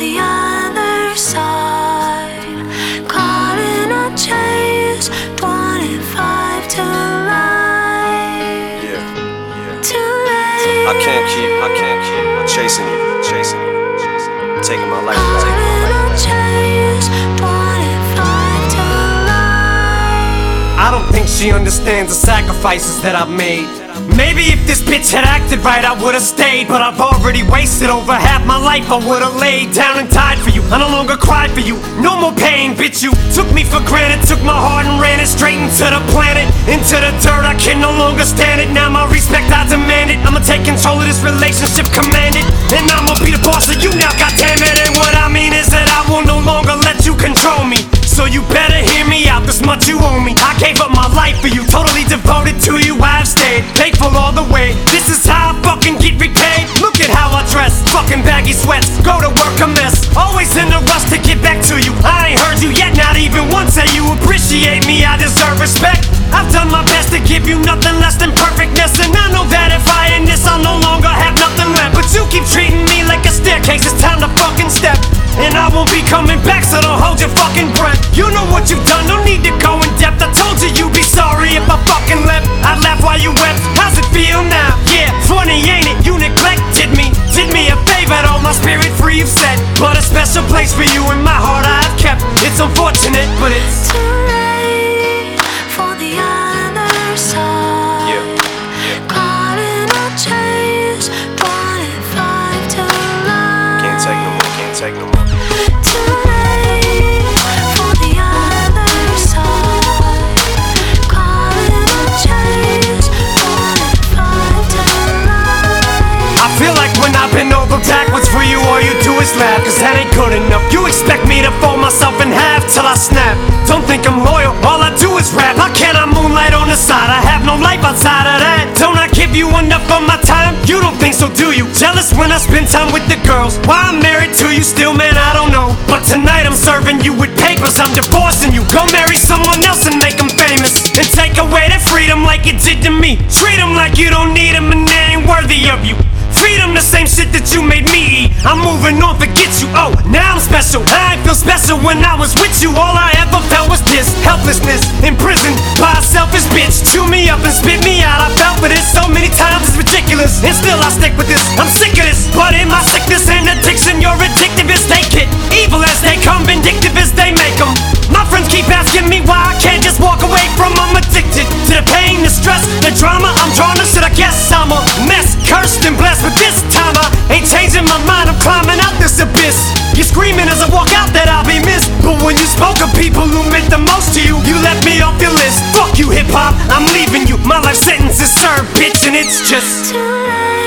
the other side. Caught in a chase, 25 to life. Too late. I can't keep chasing you, taking my life, Caught in a chase, 25 to life. I don't think she understands the sacrifices that I've made. Maybe if this bitch had acted right, I would've stayed. But I've already wasted over half my life. I would've laid down and died for you. I no longer cried for you. No more pain, bitch. You took me for granted, took my heart and ran it straight into the planet, into the dirt. I can no longer stand it. Now my respect, I demand it. I'ma take control of this relationship, command it. And I'ma be the boss of you now, goddamn it. And what I mean is that I will no longer let you control me. So you better hear me out, this much you owe me. I gave up my life for you, totally devoted to you. I've stayed faithful all the way. This is how I fucking get repaid. Look at how I dress, fucking baggy sweats. Go to work a mess, always in a rush to get back to you. I ain't heard you yet, not even once say you appreciate me. I deserve respect. I've done my best to give you nothing less than perfectness. And I know that if I end this, I'll no longer have nothing left. But you keep treating me like a staircase, it's time to fucking step. And I won't be coming back, so don't hold your fucking breath. You know what you've done, no need to go in depth. I told you you'd be sorry if I fucking left. I laugh while you wept, how's it feel now? Yeah, funny ain't it, you neglected me. Did me a favor, though, my spirit free, you've said. But a special place for you in my heart I've kept. It's unfortunate, but it's too late for the other side. Caught in a chase, 25 to life. Can't take no more. Too late for the other side. Caught in a chase, 25 to life. I feel like when I bend over backwards for you, all you do is laugh. Cause that ain't good enough. You expect me to fold myself in half till I snap. Don't think I'm loyal, all I do is rap. How can I moonlight on the side? I have no life outside of that. Don't I give you enough of my time? You don't think so, do you? Jealous when I spend time with the girls. Why I'm married to you still, man, I don't know. But tonight I'm serving you with papers, I'm divorcing you. Go marry someone else and make them famous. And take away that freedom like you did to me. Treat them like you don't need them and they ain't worthy of you. Freedom, the same shit that you made me eat. I'm moving on, forget you. Oh, now I'm special. I ain't feel special when I was with you. All I ever felt was this helplessness, imprisoned by a selfish bitch. Chew me up and spit me out. I felt for this so many times, it's ridiculous. And still I stick with this, I'm sick of this. But in my sickness and addiction, you're addictive as they get. Evil as they come, vindictive as they make them. My friends keep asking me why I can't just walk away from them. I'm addicted to the pain, the stress, the drama. I'm drawn to shit, I guess I'm a mess. Cursed and blessed, but this time I ain't changing my mind. I'm climbing out this abyss. You're screaming as I walk out that I'll be missed. But when you spoke of people who meant the most to you, you left me off your list. Fuck you, hip-hop, I'm leaving you. My life sentence is served, bitch, and it's just too late.